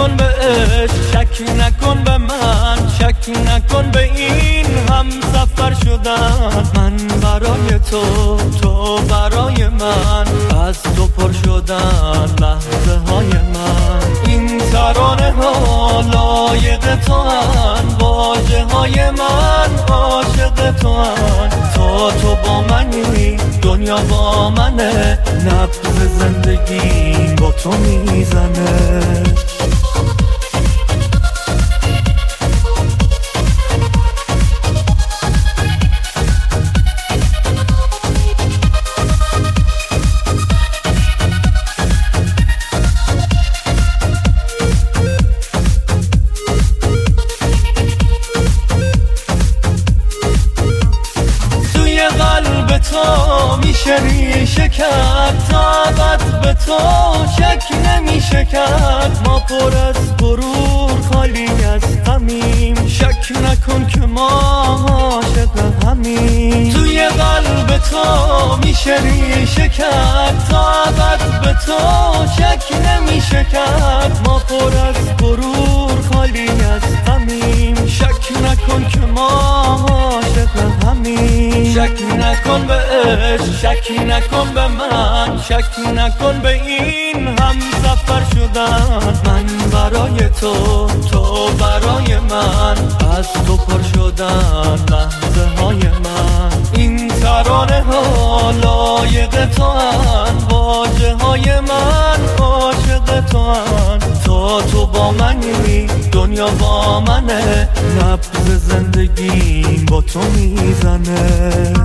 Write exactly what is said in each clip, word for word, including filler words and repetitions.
نکن به عشق، شک نکن به من، شک نکن به این هم سفر شدن. من برای تو، تو برای من، از تو پر شدن لحظه های من. این ترانه ها لایق تو هن، واژه های من عاشق تو هن. تا تو با منی دنیا با منه، نبض زندگی با تو میزنه. قلب تو میشه ریشه کرد، طاقت به تو شک نمیشه کرد. ما پر از غرور خالی از غمیم، شک نکن که ما عاشق همیم. توی قلب تو میشه ریشه کرد، طاقت به تو شک نمیشه کرد. ما پر از غرور خالی از غمیم، شک نکن که ما عاشق همیم. شک نکن به عشق، شک نکن به من، شک نکن به این هم سفر شدن. من برای تو، تو برای من، از تو پر شدن لحظه های من. این ترانه ها لایق تو هن، واژه های من عاشق تو هن. تا تو با منی دنیا با منه، نبض زندگی با تو میزنه.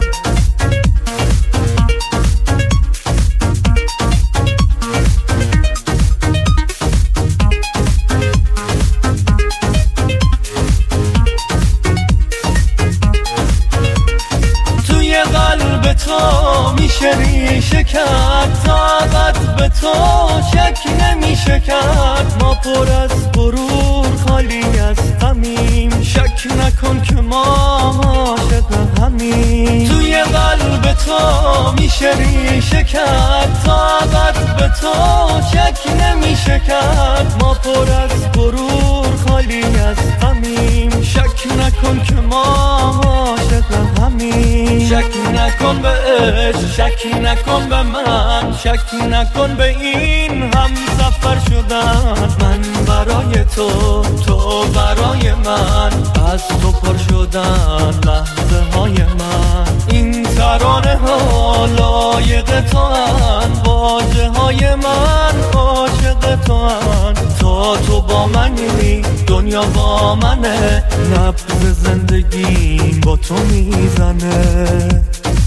قلب تو میشه ریشه کرد، طاقت به تو شک نمیشه کرد. ما پر از غرور خالی از غمیم، شک نکن که ما عاشق همیم. توی قلب تو میشه ریشه کرد، طاقت به تو شک نمیشه کرد. ما پر از غرور خالی از غمیم، شک نکن که ما عاشق همیم. شک نکن به عشق، شک نکن به من، شک نکن به این هم سفر شدن. من برای تو، تو برای من، از تو پر شدن لحظه های من. این ترانه ها لایق تو هن، واژه های من عاشق تو هن. تا تو با منی دنیا با منه، نبض زندگی با تو میزنه.